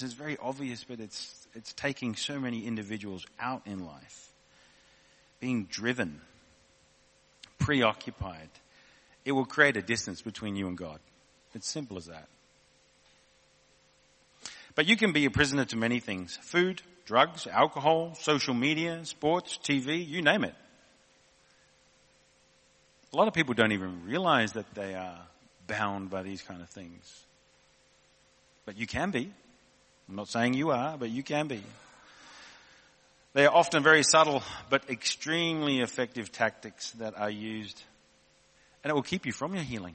is very obvious, but it's taking so many individuals out in life. Being driven, preoccupied. It will create a distance between you and God. It's simple as that. But you can be a prisoner to many things. Food, drugs, alcohol, social media, sports, TV, you name it. A lot of people don't even realize that they are bound by these kind of things. But you can be. I'm not saying you are, but you can be. They are often very subtle but extremely effective tactics that are used, and it will keep you from your healing.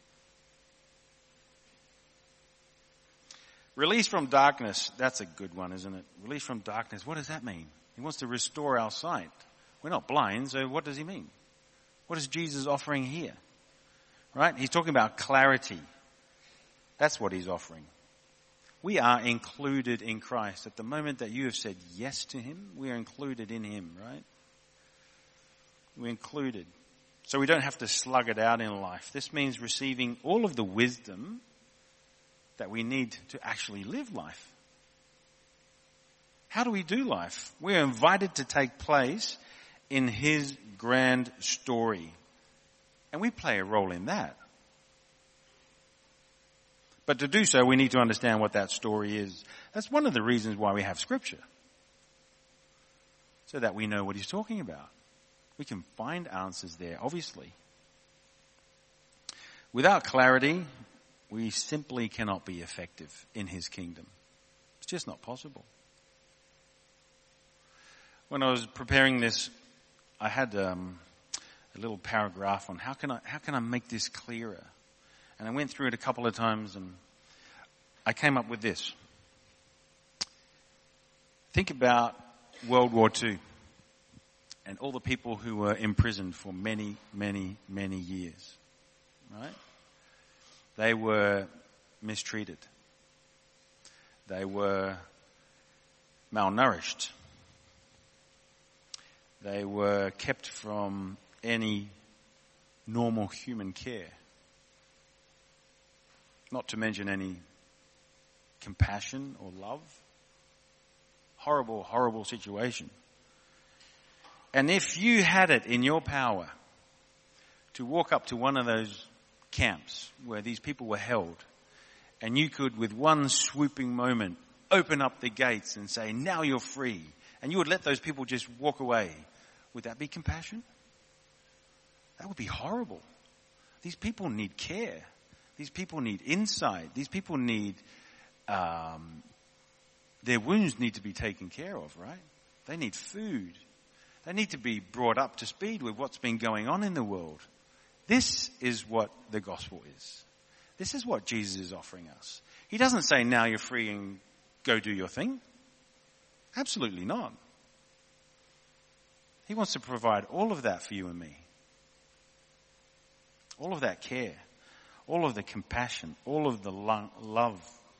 Release from darkness, that's a good one, isn't it? Release from darkness, what does that mean? He wants to restore our sight. We're not blind, so what does he mean? What is Jesus offering here? Right? He's talking about clarity. That's what he's offering. We are included in Christ. At the moment that you have said yes to him, we are included in him, right? We're included. So we don't have to slug it out in life. This means receiving all of the wisdom that we need to actually live life. How do we do life? We're invited to take place in his grand story. And we play a role in that. But to do so, we need to understand what that story is. That's one of the reasons why we have Scripture. So that we know what he's talking about. We can find answers there, obviously. Without clarity, we simply cannot be effective in his kingdom. It's just not possible. When I was preparing this, I had a little paragraph on how can I make this clearer? And I went through it a couple of times and I came up with this. Think about World War II and all the people who were imprisoned for many, many, many years. Right? They were mistreated. They were malnourished. They were kept from any normal human care. Not to mention any compassion or love. Horrible, horrible situation. And if you had it in your power to walk up to one of those camps where these people were held, and you could, with one swooping moment, open up the gates and say, now you're free, and you would let those people just walk away, would that be compassion? That would be horrible. These people need care. These people need insight. These people need, their wounds need to be taken care of, right? They need food. They need to be brought up to speed with what's been going on in the world. This is what the gospel is. This is what Jesus is offering us. He doesn't say, now you're free and go do your thing. Absolutely not. He wants to provide all of that for you and me. All of that care. All of the compassion. All of the love.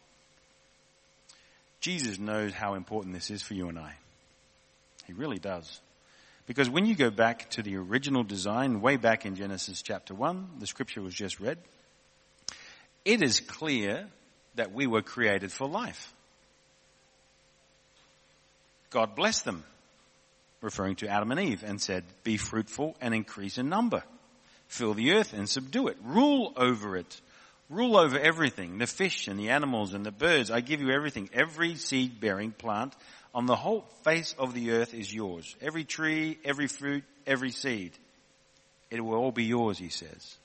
Jesus knows how important this is for you and I. He really does. Because when you go back to the original design, way back in Genesis chapter 1, the scripture was just read, it is clear that we were created for life. God blessed them, referring to Adam and Eve, and said, be fruitful and increase in number. Fill the earth and subdue it. Rule over it. Rule over everything, the fish and the animals and the birds. I give you everything. Every seed-bearing plant on the whole face of the earth is yours. Every tree, every fruit, every seed. It will all be yours, he says.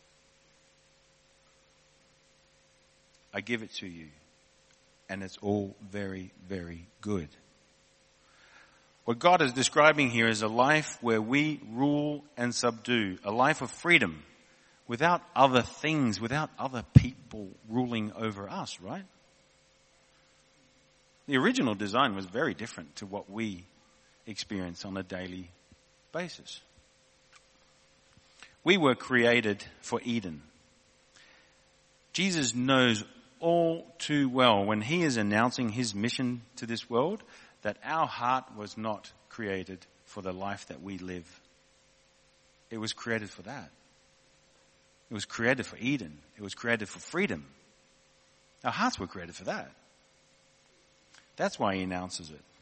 I give it to you. And it's all very, very good. What God is describing here is a life where we rule and subdue. A life of freedom. Without other things, without other people ruling over us, right? The original design was very different to what we experience on a daily basis. We were created for Eden. Jesus knows all too well when he is announcing his mission to this world that our heart was not created for the life that we live. It was created for that. It was created for Eden. It was created for freedom. Our hearts were created for that. That's why he announces it.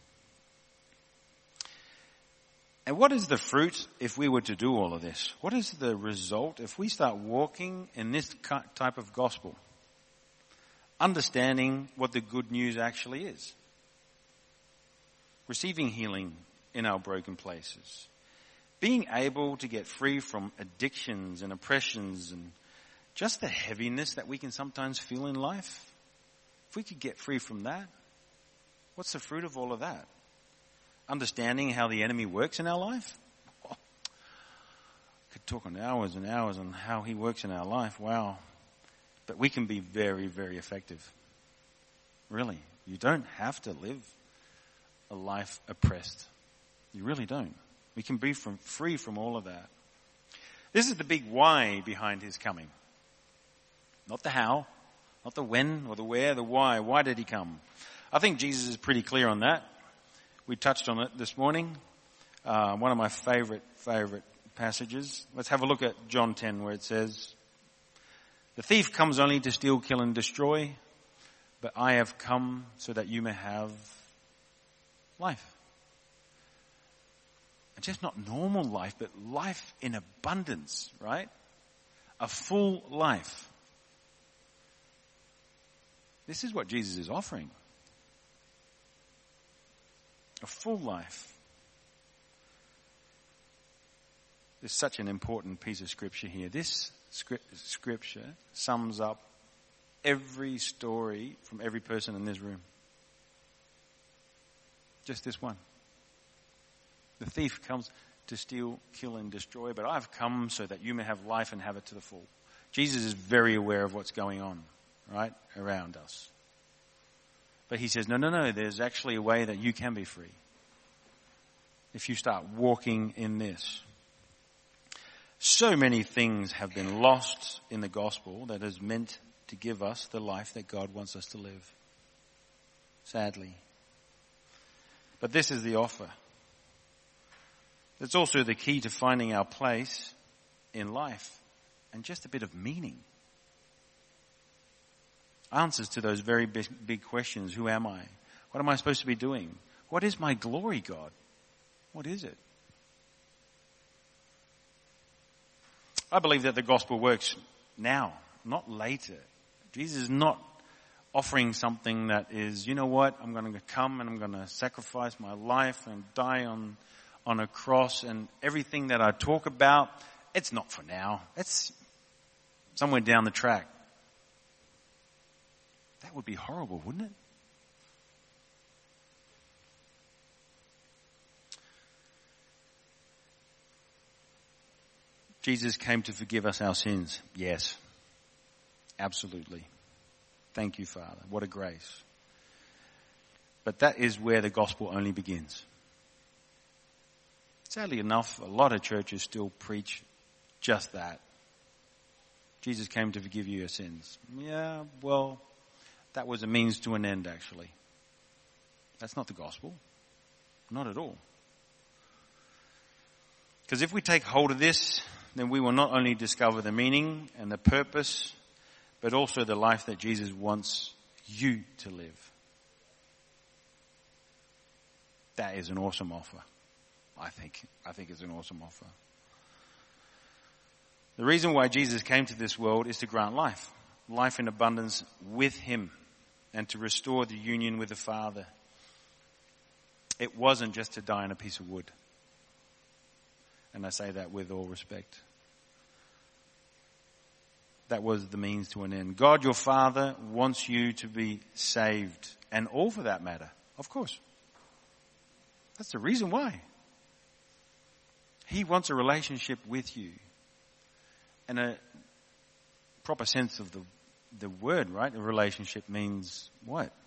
And what is the fruit if we were to do all of this? What is the result if we start walking in this type of gospel? Understanding what the good news actually is. Receiving healing in our broken places. Being able to get free from addictions and oppressions and just the heaviness that we can sometimes feel in life. If we could get free from that, what's the fruit of all of that? Understanding how the enemy works in our life. Oh, could talk on hours and hours on how he works in our life. Wow. But we can be very, very effective. Really. You don't have to live a life oppressed. You really don't. We can be free from all of that. This is the big why behind his coming. Not the how, not the when or the where, the why. Why did he come? I think Jesus is pretty clear on that. We touched on it this morning. One of my favorite passages. Let's have a look at John 10 where it says, "The thief comes only to steal, kill and destroy, but I have come so that you may have life." And just not normal life, but life in abundance, right? A full life. This is what Jesus is offering. A full life. There's such an important piece of scripture here. This scripture sums up every story from every person in this room. Just this one. The thief comes to steal, kill and destroy, but I've come so that you may have life and have it to the full. Jesus is very aware of what's going on, right, around us. But he says, no, there's actually a way that you can be free. If you start walking in this. So many things have been lost in the gospel that is meant to give us the life that God wants us to live. Sadly. But this is the offer. It's also the key to finding our place in life and just a bit of meaning. Answers to those very big questions. Who am I? What am I supposed to be doing? What is my glory, God? What is it? I believe that the gospel works now, not later. Jesus is not offering something that is, you know what, I'm going to come and I'm going to sacrifice my life and die on a cross, and everything that I talk about, it's not for now. It's somewhere down the track. That would be horrible, wouldn't it? Jesus came to forgive us our sins. Yes. Absolutely. Thank you, Father. What a grace. But that is where the gospel only begins. Sadly enough, a lot of churches still preach just that. Jesus came to forgive you your sins. Yeah, well, that was a means to an end, actually. That's not the gospel. Not at all. Because if we take hold of this, then we will not only discover the meaning and the purpose, but also the life that Jesus wants you to live. That is an awesome offer. I think it's an awesome offer. The reason why Jesus came to this world is to grant life. Life in abundance with him and to restore the union with the Father. It wasn't just to die on a piece of wood. And I say that with all respect. That was the means to an end. God, your Father, wants you to be saved. And all for that matter, of course. That's the reason why. He wants a relationship with you. And a proper sense of the word, right? A relationship means what? It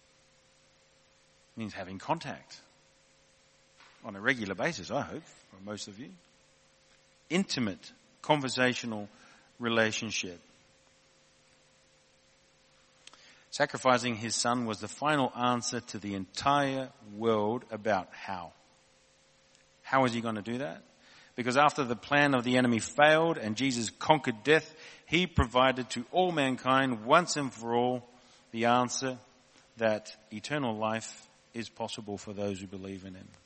means having contact. On a regular basis, I hope, for most of you. Intimate, conversational relationship. Sacrificing his son was the final answer to the entire world about how. How is he going to do that? Because after the plan of the enemy failed and Jesus conquered death, he provided to all mankind once and for all the answer, that eternal life is possible for those who believe in him.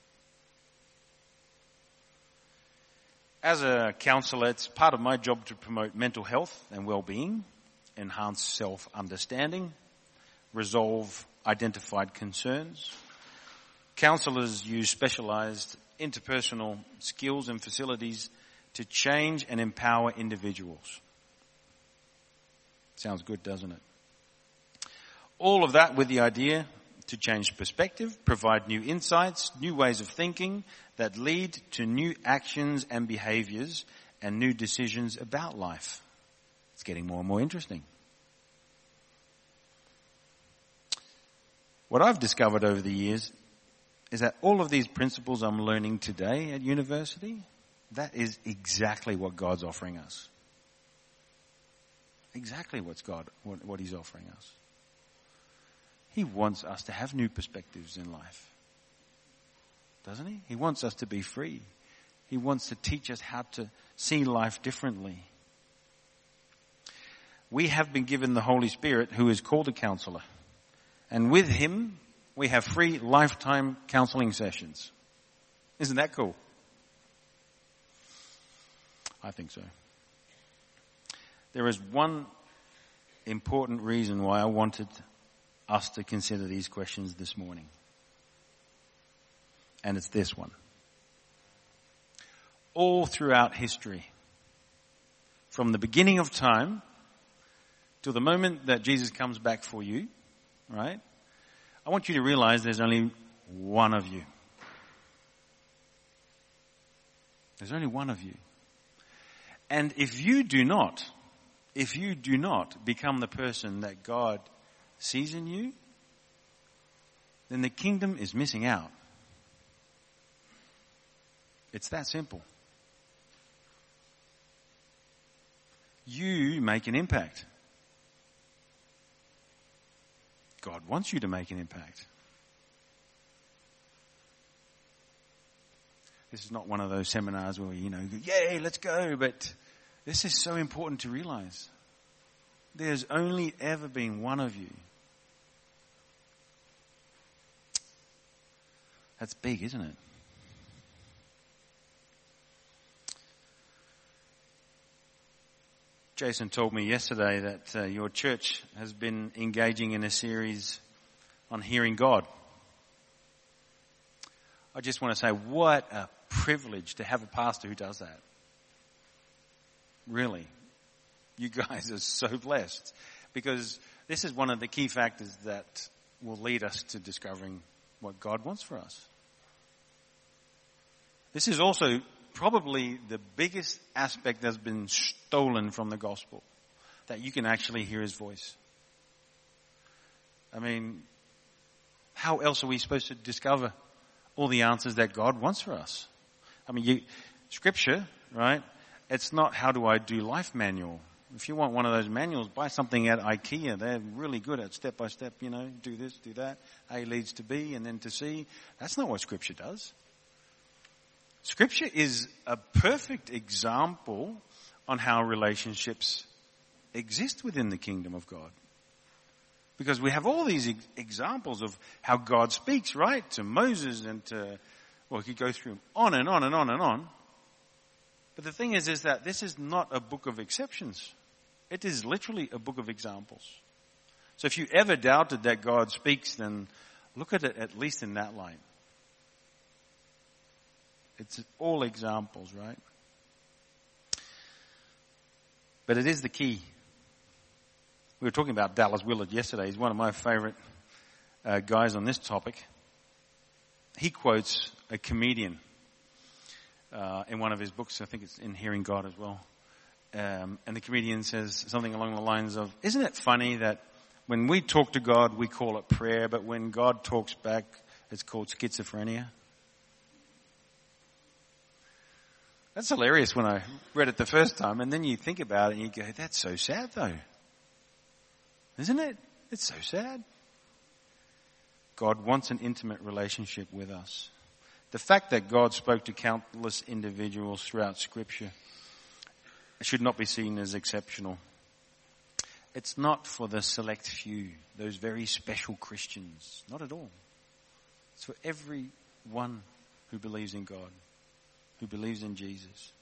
As a counsellor, it's part of my job to promote mental health and well-being, enhance self-understanding, resolve identified concerns. Counsellors use specialised interpersonal skills and facilities to change and empower individuals. Sounds good, doesn't it? All of that with the idea to change perspective, provide new insights, new ways of thinking that lead to new actions and behaviours and new decisions about life. It's getting more and more interesting. What I've discovered over the years is that all of these principles I'm learning today at university, that is exactly what God's offering us. Exactly what he's offering us. He wants us to have new perspectives in life. Doesn't he? He wants us to be free. He wants to teach us how to see life differently. We have been given the Holy Spirit, who is called a counselor. And with him, we have free lifetime counseling sessions. Isn't that cool? I think so. There is one important reason why I wanted us to consider these questions this morning. And it's this one. All throughout history, from the beginning of time till the moment that Jesus comes back for you, right? I want you to realize there's only one of you. There's only one of you. And if you do not become the person that God sees in you, then the kingdom is missing out. It's that simple. You make an impact. God wants you to make an impact. This is not one of those seminars where, yay, let's go. But this is so important to realize. There's only ever been one of you. That's big, isn't it? Jason told me yesterday that your church has been engaging in a series on hearing God. I just want to say, what a privilege to have a pastor who does that. Really. You guys are so blessed, because this is one of the key factors that will lead us to discovering what God wants for us. This is also probably the biggest aspect that's been stolen from the gospel, that you can actually hear his voice. I mean, how else are we supposed to discover all the answers that God wants for us? I mean, Scripture, right? It's not how do I do life manual. If you want one of those manuals, buy something at IKEA. They're really good at step by step, do this, do that. A leads to B and then to C. That's not what Scripture does. Scripture is a perfect example on how relationships exist within the kingdom of God. Because we have all these examples of how God speaks, right? To Moses and we could go through on and on and on and on. But the thing is that this is not a book of exceptions. It is literally a book of examples. So if you ever doubted that God speaks, then look at it at least in that light. It's all examples, right? But it is the key. We were talking about Dallas Willard yesterday. He's one of my favorite guys on this topic. He quotes a comedian in one of his books. I think it's in Hearing God as well. And the comedian says something along the lines of, isn't it funny that when we talk to God, we call it prayer, but when God talks back, it's called schizophrenia? That's hilarious when I read it the first time, and then you think about it and you go, that's so sad though. Isn't it? It's so sad. God wants an intimate relationship with us. The fact that God spoke to countless individuals throughout Scripture should not be seen as exceptional. It's not for the select few, those very special Christians. Not at all. It's for everyone who believes in God, who believes in Jesus.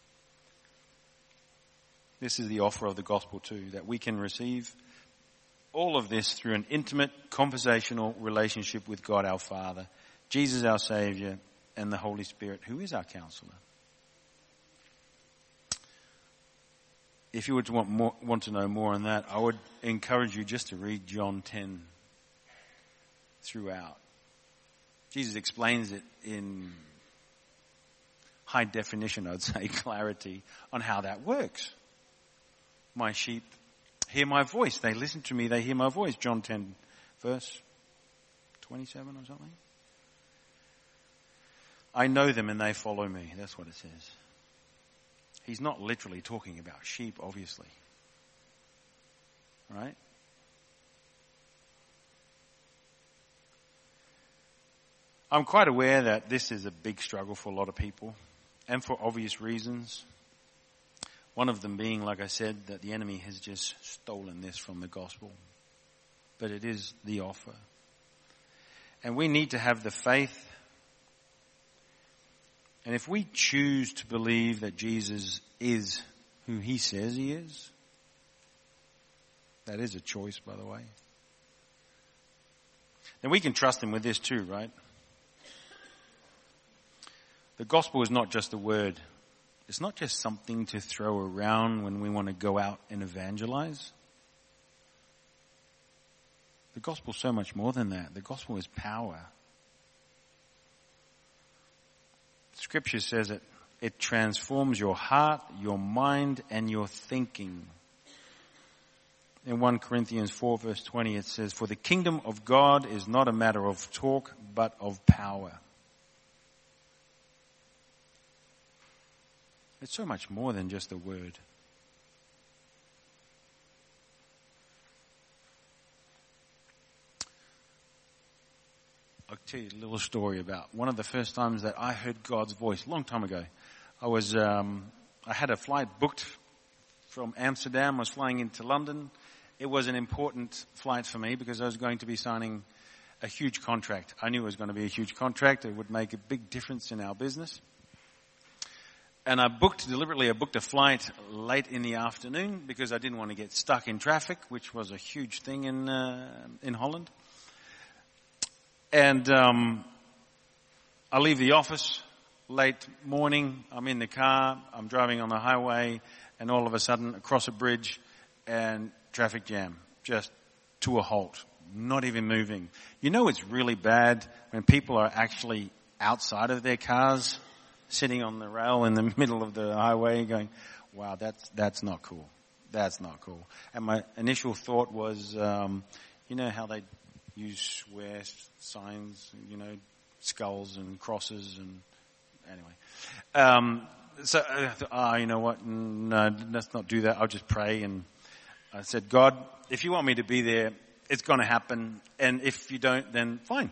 This is the offer of the gospel too, that we can receive all of this through an intimate conversational relationship with God our Father, Jesus our Saviour, and the Holy Spirit, who is our counselor. If you would want to know more on that, I would encourage you just to read John 10 throughout. Jesus explains it in high definition, I'd say, clarity on how that works. My sheep hear my voice. They listen to me. They hear my voice. John 10, verse 27 or something. I know them and they follow me. That's what it says. He's not literally talking about sheep, obviously. Right? I'm quite aware that this is a big struggle for a lot of people, and for obvious reasons. One of them being, like I said, that the enemy has just stolen this from the gospel. But it is the offer. And we need to have the faith. And if we choose to believe that Jesus is who he says he is, that is a choice, by the way, then we can trust him with this too, right? The gospel is not just a word. It's not just something to throw around when we want to go out and evangelize. The gospel is so much more than that. The gospel is power. Scripture says it transforms your heart, your mind, and your thinking. In 1 Corinthians 4 verse 20 it says, "For the kingdom of God is not a matter of talk, but of power." It's so much more than just a word. I'll tell you a little story about one of the first times that I heard God's voice, a long time ago. I had a flight booked from Amsterdam. I was flying into London. It was an important flight for me because I was going to be signing a huge contract. I knew it was going to be a huge contract. It would make a big difference in our business. And I booked a flight late in the afternoon because I didn't want to get stuck in traffic, which was a huge thing in Holland. And I leave the office late morning. I'm in the car. I'm driving on the highway, and all of a sudden, across a bridge, and traffic jam, just to a halt, not even moving. You know it's really bad when people are actually outside of their cars, sitting on the rail in the middle of the highway going, wow, that's not cool. That's not cool. And my initial thought was, you know how they use swear signs, you know, skulls and crosses and anyway. So I thought, you know what, no, let's not do that. I'll just pray. And I said, God, if you want me to be there, it's going to happen. And if you don't, then fine.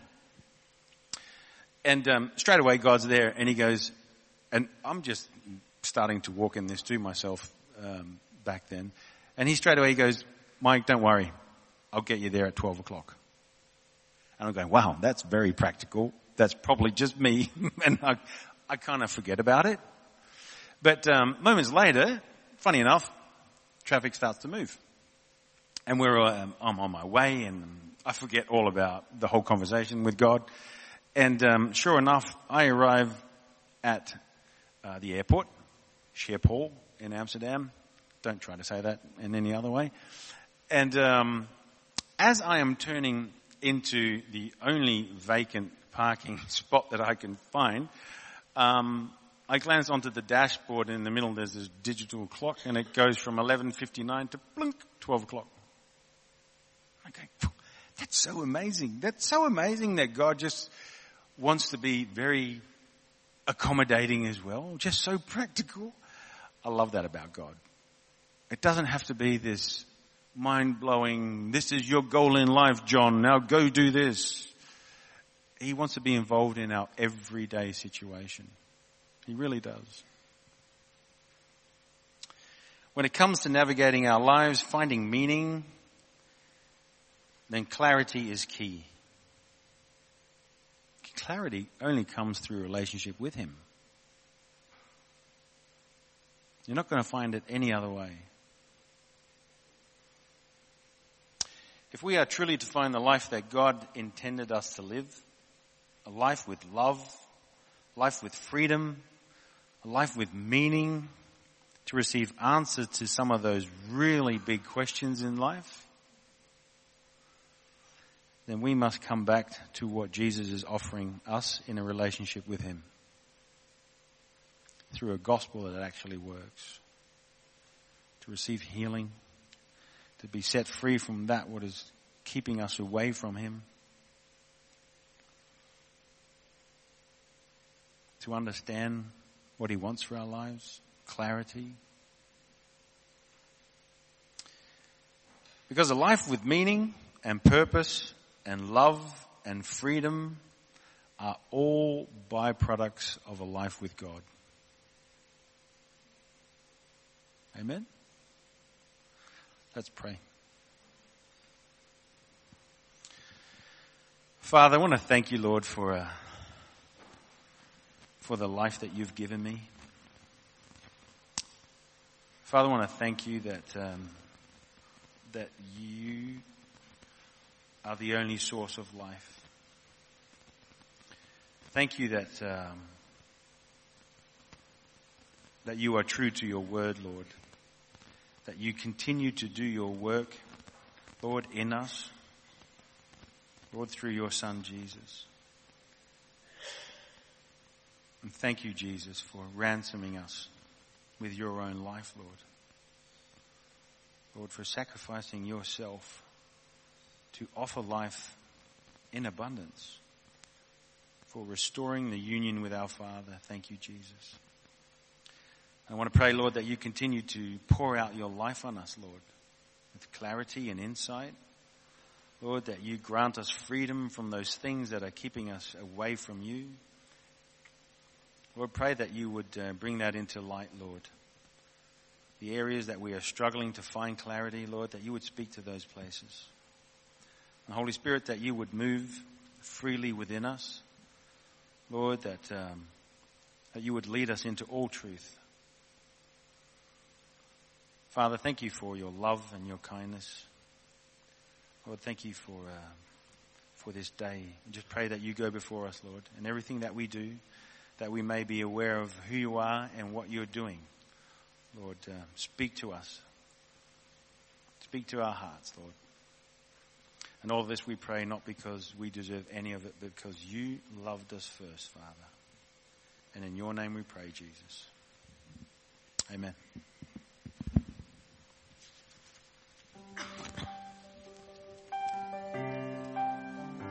And straight away, God's there, and he goes, and I'm just starting to walk in this too myself back then. And he straight away goes, Mike, don't worry. I'll get you there at 12 o'clock. And I'm going, wow, that's very practical. That's probably just me. And I kind of forget about it. But moments later, funny enough, traffic starts to move. And I'm on my way, and I forget all about the whole conversation with God. And sure enough, I arrive at the airport, Schiphol in Amsterdam. Don't try to say that in any other way. And as I am turning into the only vacant parking spot that I can find, I glance onto the dashboard, and in the middle there's this digital clock, and it goes from 11:59 to blink, 12 o'clock. I go, that's so amazing. That's so amazing that God just wants to be very accommodating as well, just so practical. I love that about God. It doesn't have to be this mind-blowing, this is your goal in life, John, now go do this. He wants to be involved in our everyday situation. He really does. When it comes to navigating our lives, finding meaning, then clarity is key. Clarity only comes through a relationship with Him. You're not going to find it any other way. If we are truly to find the life that God intended us to live, a life with love, a life with freedom, a life with meaning, to receive answers to some of those really big questions in life, then we must come back to what Jesus is offering us in a relationship with Him, through a gospel that actually works, to receive healing, to be set free from that what is keeping us away from Him, to understand what He wants for our lives, clarity. Because a life with meaning and purpose and love and freedom are all byproducts of a life with God. Amen? Let's pray. Father, I want to thank you, Lord, for the life that you've given me. Father, I want to thank you that you are the only source of life. Thank you that you are true to your word, Lord. That you continue to do your work, Lord, in us. Lord, through your Son, Jesus. And thank you, Jesus, for ransoming us with your own life, Lord. Lord, for sacrificing yourself to offer life in abundance. For restoring the union with our Father. Thank you, Jesus. I want to pray, Lord, that you continue to pour out your life on us, Lord, with clarity and insight. Lord, that you grant us freedom from those things that are keeping us away from you. Lord, pray that you would bring that into light, Lord. The areas that we are struggling to find clarity, Lord, that you would speak to those places. And Holy Spirit, that you would move freely within us. Lord, that you would lead us into all truth. Father, thank you for your love and your kindness. Lord, thank you for this day. I just pray that you go before us, Lord, and everything that we do, that we may be aware of who you are and what you're doing. Lord, speak to us. Speak to our hearts, Lord. And all of this we pray not because we deserve any of it, but because you loved us first, Father. And in your name we pray, Jesus. Amen.